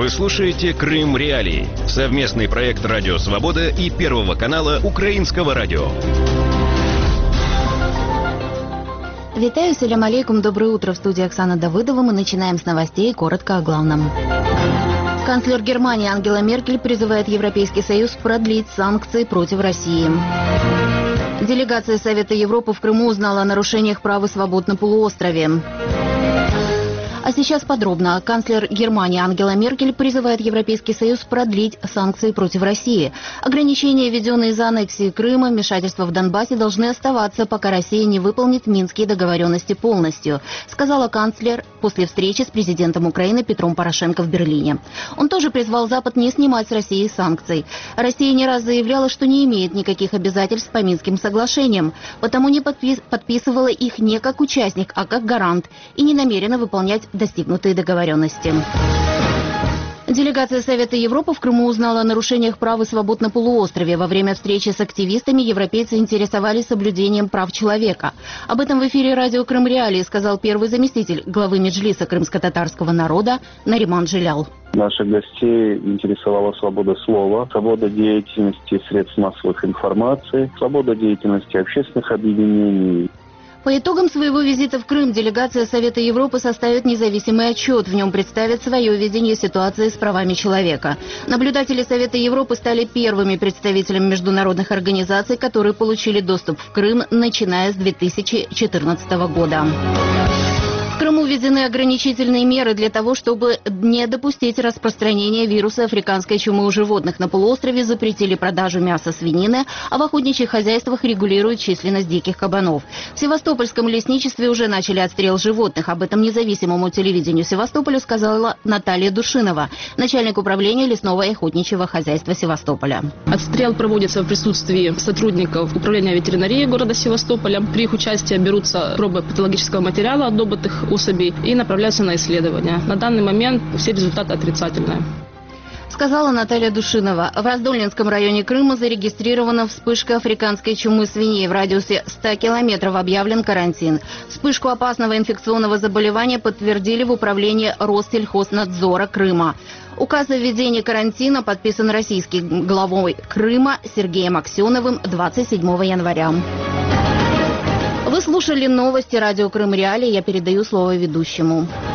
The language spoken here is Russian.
Вы слушаете «Крым Реалии» — совместный проект «Радио Свобода» и Первого канала Украинского радио. Витаю, салям алейкум, доброе утро. В студии Оксана Давыдова. Мы начинаем с новостей, коротко о главном. Канцлер Германии Ангела Меркель призывает Европейский Союз продлить санкции против России. Делегация Совета Европы в Крыму узнала о нарушениях прав и свобод на полуострове. А сейчас подробно. Канцлер Германии Ангела Меркель призывает Европейский Союз продлить санкции против России. Ограничения, введенные из-за аннексии Крыма, вмешательства в Донбассе должны оставаться, пока Россия не выполнит Минские договоренности полностью, сказала канцлер после встречи с президентом Украины Петром Порошенко в Берлине. Он тоже призвал Запад не снимать с России санкций. Россия не раз заявляла, что не имеет никаких обязательств по Минским соглашениям, потому не подписывала их не как участник, а как гарант и не намерена выполнять достигнутые договоренности. Делегация Совета Европы в Крыму узнала о нарушениях прав и свобод на полуострове. Во время встречи с активистами европейцы интересовались соблюдением прав человека. Об этом в эфире радио «Крым Реалии» сказал первый заместитель главы Меджлиса крымско-татарского народа Нариман Джилял. Наших гостей интересовала свобода слова, свобода деятельности средств массовых информации, свобода деятельности общественных объединений. По итогам своего визита в Крым делегация Совета Европы составит независимый отчет. В нем представит свое видение ситуации с правами человека. Наблюдатели Совета Европы стали первыми представителями международных организаций, которые получили доступ в Крым, начиная с 2014 года. В Крыму введены ограничительные меры для того, чтобы не допустить распространения вируса африканской чумы у животных. На полуострове запретили продажу мяса свинины, а в охотничьих хозяйствах регулируют численность диких кабанов. В Севастопольском лесничестве уже начали отстрел животных. Об этом независимому телевидению Севастополя сказала Наталья Душинова, начальник управления лесного и охотничьего хозяйства Севастополя. Отстрел проводится в присутствии сотрудников управления ветеринарии города Севастополя. При их участии берутся пробы патологического материала от добытых особей и направляются на исследования. На данный момент все результаты отрицательные. Сказала Наталья Душинова. В Раздольнинском районе Крыма зарегистрирована вспышка африканской чумы свиней. В радиусе 100 километров объявлен карантин. Вспышку опасного инфекционного заболевания подтвердили в управлении Россельхознадзора Крыма. Указ о введении карантина подписан российским главой Крыма Сергеем Аксеновым 27 января. Вы слушали новости радио «Крым Реалии». Я передаю слово ведущему.